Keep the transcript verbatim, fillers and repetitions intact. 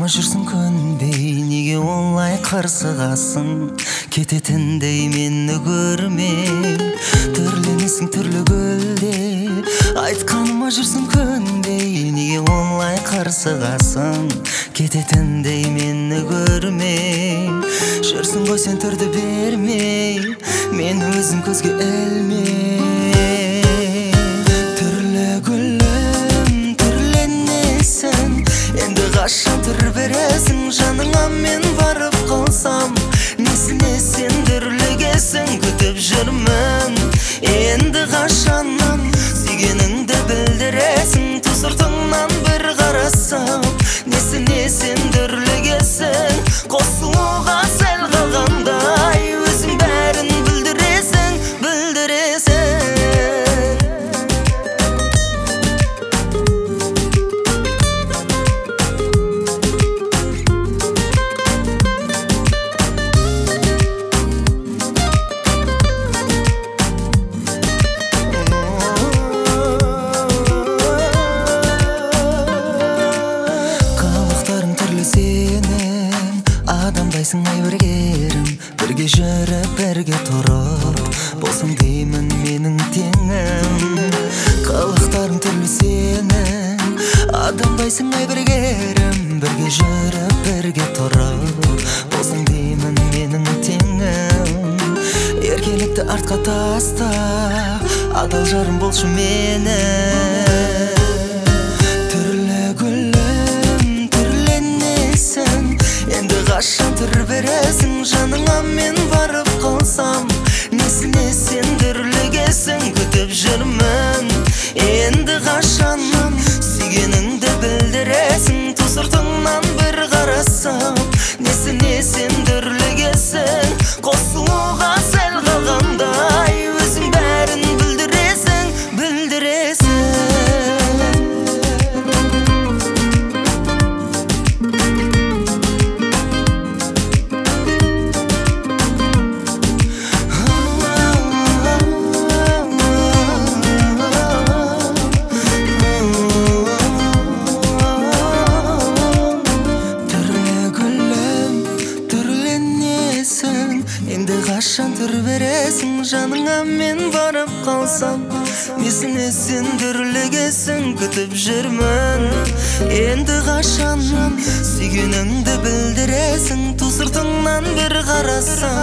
Айтканыма жүрсің көнбей, неге олай қырсығасың? Кететіндей мені көрмей, түрленесің түрлі гүлде. Айтканыма жүрсің көнбей, неге олай қырсығасың? Кететіндей мені көрмей, жүрсің ғой сен түрді бермей, мен өзім көзге ілмей. Түрлі гүлім, түрленесің, енді қашан түр бересің? Жаныңа мен барып қалсам, несіне сен дүрлігесің? Күтіп жүрмін, енді қашаннан сүйгеніңді білдіресің? Ту сыртыңнан бір қарасам, несіне сен дүрлігесің? Қосылуға сәл қалғандай, өзің бәрін білдіресің, білдіресің. Адамдайсың айбергерім, бірге жүріп, бірге тұрып, болсың деймін менің теңім. Қылықтарың түрлі сенің, адамдайсың айбергерім, бірге жүріп, бірге тұрып, болсың деймін менің теңім. Еркелікті артқа таста, адал жарым болшы мені. Қашан түр бересің? Жаныңа мен барып қалсам, несіне сен дүрлігесің? Күтіп жүрмін, енді қашаннан сүйгеніңді білдіресің? Ту сыртыңнан бір қарасам, несіне сен дүрлігесің? Қосылуға сәл қалғандай, өзің бәрін білдіресің, білдіресің. Енді қашан түр бересің? Жаныңа мен барып қалсам, несіне сен дүрлігесің? Күтіп жүрмін, енді қашан сүйгеніңді білдіресің? Ту сыртыңнан бір қарасам,